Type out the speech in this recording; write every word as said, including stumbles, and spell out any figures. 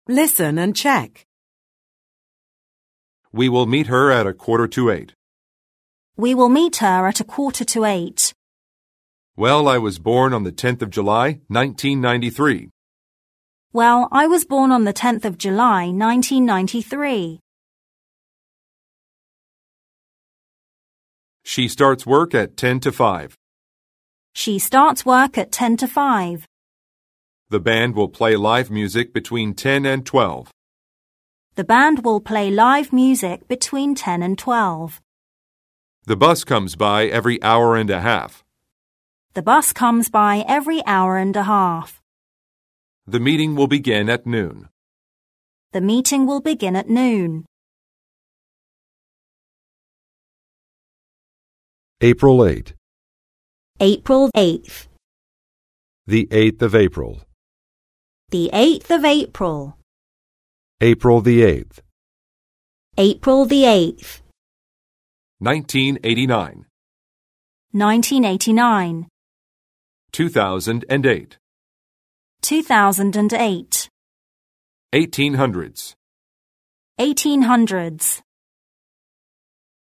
Listen and check. We will meet her at a quarter to eight. We will meet her at a quarter to eight. Well, I was born on the tenth of July, nineteen ninety-three. Well, I was born on the tenth of July, nineteen ninety-three. She starts work at ten to five. She starts work at ten to five. The band will play live music between ten and twelve. The band will play live music between ten and twelve. The bus comes by every hour and a half. The bus comes by every hour and a half. The meeting will begin at noon. The meeting will begin at noon. April eighth. April eighth. The eighth of April. The eighth of April. April the eighth. April the eighth. nineteen eighty-nine. nineteen eighty-nine. two thousand eight. two thousand eight. eighteen hundreds. eighteen hundreds.